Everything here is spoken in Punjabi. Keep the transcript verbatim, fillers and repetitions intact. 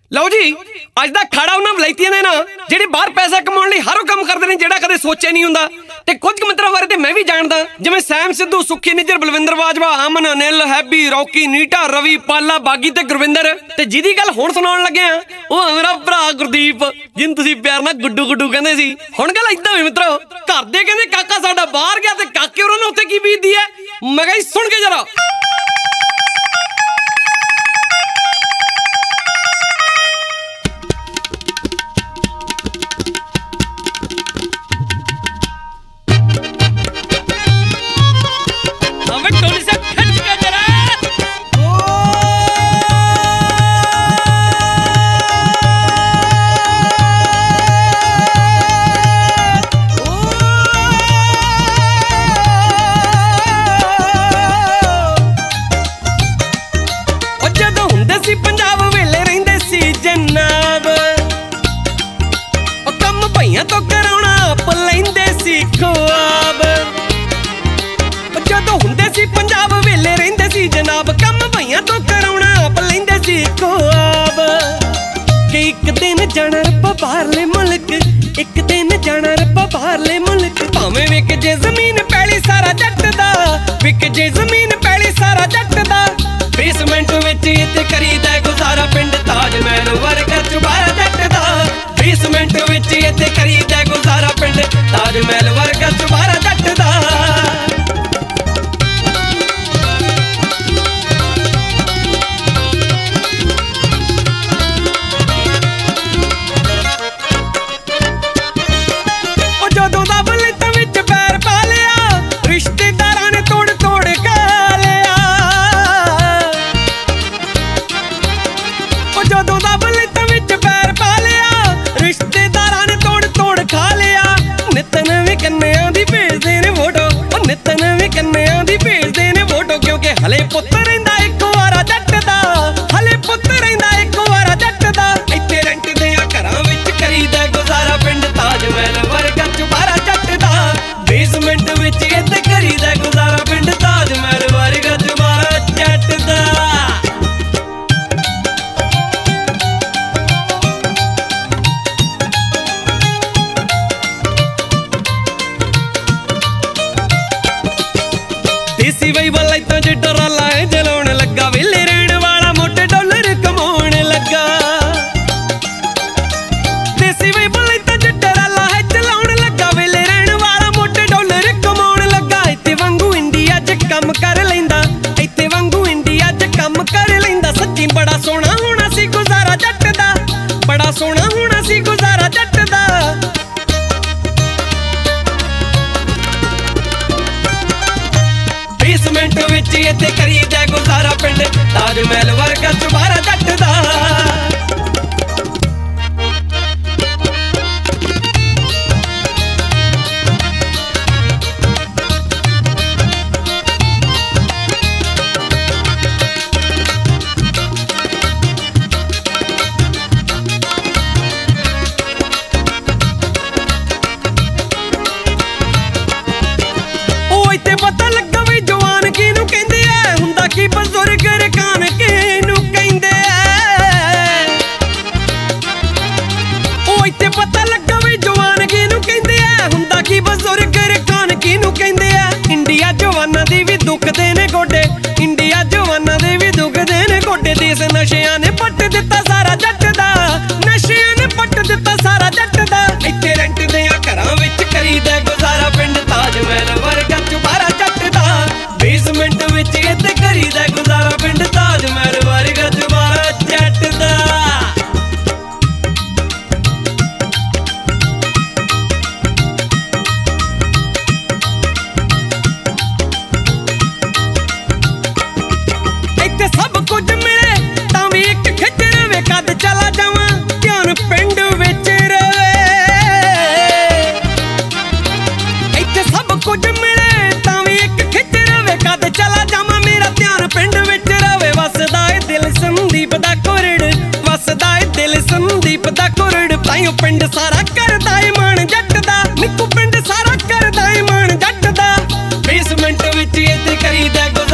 ਲਓ ਜੀ ਅੱਜ ਦਾ ਖਾੜਾ ਉਹਨਾਂ ਵਲਾਇਤੀਆਂ ਨੇ ਨਾ ਜਿਹੜੇ ਬਾਹਰ ਪੈਸਾ ਕਮਾਉਣ ਲਈ ਹਰ ਉਹ ਕੰਮ ਕਰਦੇ ਨੇ ਜਿਹੜਾ ਕਦੇ ਸੋਚਿਆ ਨਹੀਂ ਹੁੰਦਾ। ਤੇ ਕੁਝ ਮਿੱਤਰਾਂ ਬਾਰੇ ਤੇ ਮੈਂ ਵੀ ਜਾਣਦਾ, ਜਿਵੇਂ ਸੈਮ ਸਿੱਧੂ, ਸੁੱਖੀ ਨਿੱਜਰ, ਬਲਵਿੰਦਰ ਬਾਜਵਾ, ਅਮਨ, ਅਨਿਲ, ਹੈਬੀ, ਰੌਕੀ, ਨੀਟਾ, ਰਵੀ, ਪਾਲਾ, ਬਾਗੀ ਤੇ ਗੁਰਵਿੰਦਰ। ਤੇ ਜਿਹਦੀ ਗੱਲ ਹੁਣ ਸੁਣਾਉਣ ਲੱਗੇ ਆ ਉਹ ਮੇਰਾ ਭਰਾ ਗੁਰਦੀਪ, ਜਿਹਨੂੰ ਤੁਸੀਂ ਪਿਆਰ ਨਾਲ ਗੁੱਡੂ ਗੁੱਡੂ ਕਹਿੰਦੇ ਸੀ। ਹੁਣ ਗੱਲ ਏਦਾਂ ਹੋਈ ਮਿੱਤਰੋ, ਘਰ ਦੇ ਕਹਿੰਦੇ ਕਾਕਾ ਸਾਡਾ ਬਾਹਰ ਗਿਆ ਤੇ ਕਾਕੇ ਉਹਨਾਂ ਨੂੰ ਉੱਥੇ ਕੀ ਬੀਤਦੀ ਹੈ। ਮੈਂ ਕਿਹਾ ਸੁਣ ਕੇ ਜਰਾ। ਪੰਜਾਬ ਵੇਲੇ ਰਹਿੰਦੇ ਸੀ ਜਨਾਬ, ਉਹ ਕੰਮ ਭਈਆਂ ਤੋਂ ਕਰਾਉਣਾ ਆਪ ਲੈਂਦੇ ਸੀ ਖੁਆਬ। ਜਦੋਂ ਹੁੰਦੇ ਸੀ ਪੰਜਾਬ ਵੇਲੇ ਰਹਿੰਦੇ ਸੀ ਜਨਾਬ, ਕੰਮ ਭਈਆਂ ਤੋਂ ਕਰਾਉਣਾ ਆਪ ਲੈਂਦੇ ਸੀ ਖੁਆਬ। ਕਿ ਇੱਕ ਦਿਨ ਜਾਣਾ ਰੱਬਾ ਬਾਹਰਲੇ ਮੁਲਕ, ਇੱਕ ਦਿਨ ਜਾਣਾ ਰੱਬਾ ਬਾਹਰਲੇ ਮੁਲਕ। ਭਾਵੇਂ ਵਿਕ ਜੇ ਜ਼ਮੀਨ ਪੈਲੀ ਸਾਰਾ ਜੱਟ ਦਾ, ਵਿਕ ਜੇ ਜ਼ਮੀਨ ਪੈਲੀ ਸਾਰਾ ਜੱਟ ਦਾ। ਬੇਸਮੈਂਟ ਵਿੱਚ ਇੱਥੇ ਕਰੀਦਾ ਗੁਜ਼ਾਰਾ, ਪਿੰਡ ਤਾਜ ਮਹਿਲ ਵਰਗਾ ਚੁਬਾਰਾ ਜੱਟ ਦਾ। ਬੇਸਮੈਂਟ ਵਿੱਚ ਇੱਥੇ ਕਰੀਦਾ ਗੁਜ਼ਾਰਾ, ਪਿੰਡ ਤਾਜ ਮਹਿਲ ਵਰਗਾ ਚੁਬਾਰਾ ਜੱਟ ਦਾ। ਉਹ ਜਦੋਂ ਦਾ ਬਲੇਤਾਂ ਵਿੱਚ ਪੈਰ ਪਾ ਲਿਆ, ਰਿਸ਼ਤੇਦਾਰਾਂ ਨੇ ਤੋੜ ਤੋੜ ਖਾ ਲਿਆ। ਜਦੋਂ ਦਾ ਬਲੇਤਾਂ ਵਿੱਚ ਪੈਰ ਪਾ ਲਿਆ, ਰਿਸ਼ਤੇਦਾਰਾਂ ਨੇ ਤੋੜ ਤੋੜ ਖਾ ਲਿਆ। ਨਿੱਤ ਨਵੇਂ ਕੰਨਿਆਂ ਦੀ ਭੇਜਦੇ ਨੇ ਫੋਟੋ, ਉਹ ਨਿੱਤ ਨਵੇਂ ਕੰਨਿਆਂ ਦੀ ਭੇਜਦੇ ਨੇ ਫੋਟੋ। ਕਿਉਂਕਿ ਹਲੇ ਪੁੱਤ ਰਹਿੰਦਾ ਇੱਕ ਵਾਰਾ ਜੱਟ ਦਾ, ਹਲੇ ਪੁੱਤ ਰਹਿੰਦਾ ਇੱਕ ਵਾਰਾ ਜੱਟ ਦਾ। ਇੱਥੇ ਰੈਂਟ ਦੇ ਆ ਘਰਾਂ ਵਿੱਚ ਕਰੀਦਾ ਗੁਜ਼ਾਰਾ, ਪਿੰਡ ਤਾਜ ਮਹਿਲ ਵਰਗਾ ਚੁਬਾਰਾ ਜੱਟ ਦਾ। ਬੇਸਮੈਂਟ ਵਿੱਚ ਇੱਥੇ ਕਰੀਦਾ ਗੁਜ਼ਾਰਾ, ਪਿੰਡ ਤਾਜ ਮਹਿਲ ਵਰਗਾ ਚੁਬਾਰਾ ਜੱਟ ਦਾ। ਦੇਸੀ ਬਈ ਵਲਾਇਤਾਂ ਚ ਟਰਾਲਾ ਹੈ ਜਲਾਉਣ ਲੱਗਾ, ਵੇਲੇ ਰਹਿਣ ਵਾਲਾ ਮੋਟੇ ਡਾਲਰ ਕਮਾਉਣ ਲੱਗਾ। ਦੇਸੀ ਬਈ ਵਲਾਇਤਾਂ ਚ ਟਰਾਲਾ ਹੈ ਜਲਾਉਣ ਲੱਗਾ, ਵੇਲੇ ਰਹਿਣ ਵਾਲਾ ਮੋਟੇ ਡਾਲਰ ਕਮਾਉਣ ਲੱਗਾ। ਇੱਥੇ ਵਾਂਗੂ ਇੰਡੀਆ ਚ ਕੰਮ ਕਰ ਲੈਂਦਾ, ਇੱਥੇ ਵਾਂਗੂ ਇੰਡੀਆ ਚ ਕੰਮ ਕਰ ਲੈਂਦਾ। ਸੱਚੀ ਬੜਾ ਸੋਹਣਾ ਹੋਣਾ ਸੀ ਗੁਜ਼ਾਰਾ ਜੱਟ ਦਾ, ਬੜਾ ਸੋਹਣਾ ਹੋਣਾ ਸੀ ਗੁਜ਼ਾਰਾ ਜੱਟ ਦਾ। ਬੇਸਮੈਂਟ ਵਿੱਚ ਇੱਥੇ ਕਰੀਦਾ ਗੁਜ਼ਾਰਾ, ਪਿੰਡ ਤਾਜ ਮਹਿਲ ਵਰਗਾ ਚੁਬਾਰਾ ਜੱਟ ਦਾ। ਉਹ ਇੱਥੇ ਪਤਾ ਲੱਗਾ ਵੀ ਜਵਾਨ ਕਿਹਨੂੰ ਕਹਿੰਦੇ ਐ, ਹੁੰਦਾ ਕੀ ਬਜ਼ੁਰਗ ਰਕਾਨ ਕਿਹਨੂੰ ਕਹਿੰਦੇ ਐ। ਉਹ ਇੱਥੇ ਪਤਾ ਲੱਗਾ ਵੀ ਜਵਾਨ ਕਿਹਨੂੰ ਕਹਿੰਦੇ ਐ, ਹੁੰਦਾ ਕੀ ਬਜ਼ੁਰਗ ਰਕਾਨ ਕਿਹਨੂੰ ਕਹਿੰਦੇ ਐ। ਇੰਡੀਆ ਜਵਾਨਾਂ ਦੇ ਵੀ ਦੁਖਦੇ ਨੇ ਗੋਡੇ, ਇੰਡੀਆ ਜਵਾਨਾਂ ਦੇ ਵੀ ਦੁਖਦੇ ਨੇ ਗੋਡੇ। ਦੇਸ ਨਸ਼ਿਆਂ ਨੇ ਪੱਟ ਦਿੱਤਾ ਸਾਰਾ ਜੱਟ ਦਾ, ਨਸ਼ਿਆਂ ਨੇ ਪੱਟ ਦਿੱਤਾ ਸਾਰਾ ਜੱਟ ਦਾ। ਇੱਥੇ ਰੈਂਟ ਦੇ ਆ ਘਰਾਂ ਵਿੱਚ ਕਰੀਦਾ ਗੁਜ਼ਾਰਾ, ਪਿੰਡ ਤਾਜ ਮਹਿਲ ਵਰਗਾ ਚੁਬਾਰਾ ਜੱਟ ਦਾ। ਬੇਸਮੈਂਟ ਵਿੱਚ ਇੱਥੇ ਕਰੀਦਾ ਗੁਜ਼ਾਰਾ, ਪਿੰਡ ਤਾਜ ਮਹਿਲ ਵਰਗਾ ਚੁਬਾਰਾ ਜੱਟ ਦਾ। ਇੱਥੇ ਸਭ ਕੁਝ ਮਿਲੇ ਤਾਂ ਵੀ ਇੱਕ ਖਿੱਚ ਰਵੇ, ਕਦ ਚਲਾ ਜਾਵਾਂ ਧਿਆਨ ਪਿੰਡ ਵਿੱਚ ਰਵੇ। ਇੱਥੇ ਸਭ ਕੁਝ ਮਿਲੇ ਤਾਂ ਵੀ ਇੱਕ ਖਿੱਚ ਰਵੇ, ਕਦ ਚਲਾ ਜਾਵਾਂ ਮੇਰਾ ਧਿਆਨ ਪਿੰਡ ਵਿੱਚ ਰਵੇ। ਵਸਦਾ ਏ ਦਿਲ ਸੰਦੀਪ ਦਾ ਕੁਰੜ, ਵਸਦਾ ਏ ਦਿਲ ਸੰਦੀਪ ਦਾ ਕੁਰੜ। ਤਾਈਓ ਪਿੰਡ ਸਾਰਾ ਕਰਦਾ ਏ ਮਾਣ ਜੱਟ ਦਾ, ਨਿੱਕੂ ਪਿੰਡ ਸਾਰਾ ਕਰਦਾ ਏ ਮਾਣ ਜੱਟ ਦਾ। ਬੇਸਮੈਂਟ ਵਿੱਚ ਇੱਥੇ ਕਰੀਦਾ